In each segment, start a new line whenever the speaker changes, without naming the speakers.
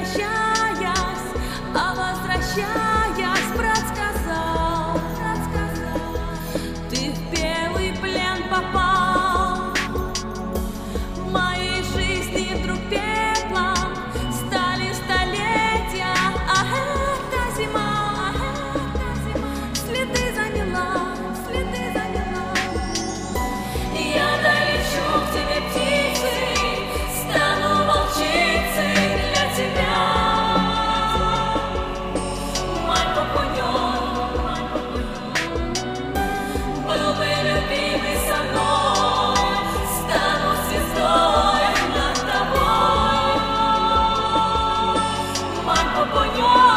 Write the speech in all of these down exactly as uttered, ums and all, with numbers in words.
прощаясь, а возвращаясь, брат сказал, ты в белый плен попал. В моей жизни вдруг пеплом стали столетия, а эта зима, а эта зима следы заняла, следы заняла. Я долечу к тебе, птицей, стану волчицей для тебя. Мой папунёк, был бы любимый со мной, стану звездой над тобой. Мой папунёк.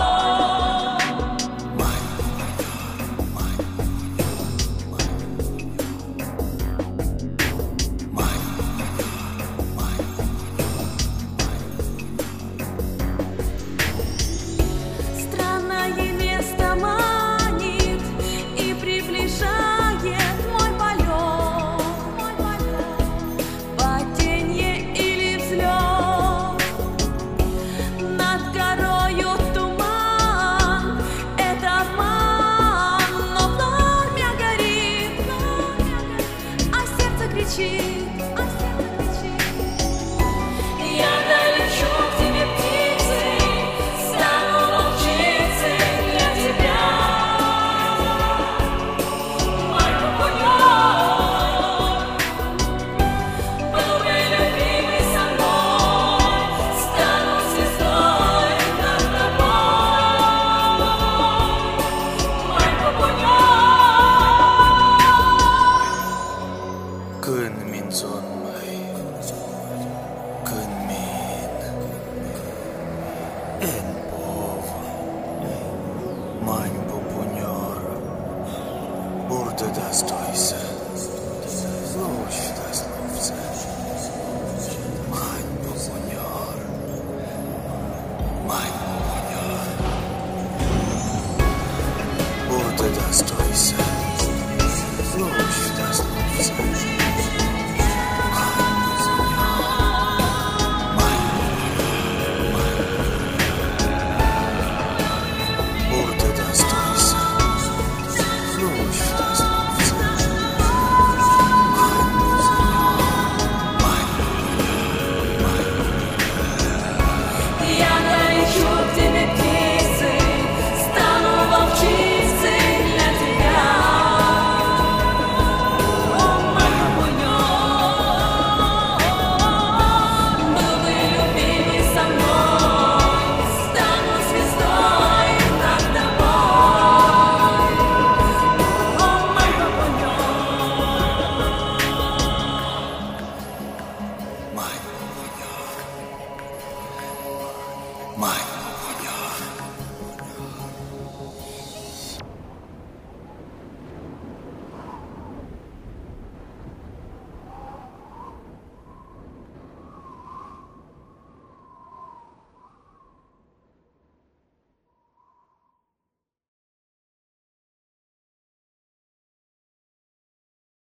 Странное место манит и приближает мой полет, паденье или взлет. Над горою туман, это обман, но пламя горит, а сердце кричит, а сердце кричит. Я долечу к тебе, птицей, стану волчицей для тебя. Мой папунёк, был бы любимый со мной, стану звездой над тобой. Мой папунёк.
Kun min sonmai, kun min en pov, mein pupunior, burde das toise, loš das lovce, mein pupunior, mein pupunior, burde das toise, loš das lovce.
Я долечу к тебе, птицей, стану волчицей для тебя. О, мой папунёк, был бы любимый со мной, стану звездой над тобой. О, мой папунёк.
Mein Pupunior, mein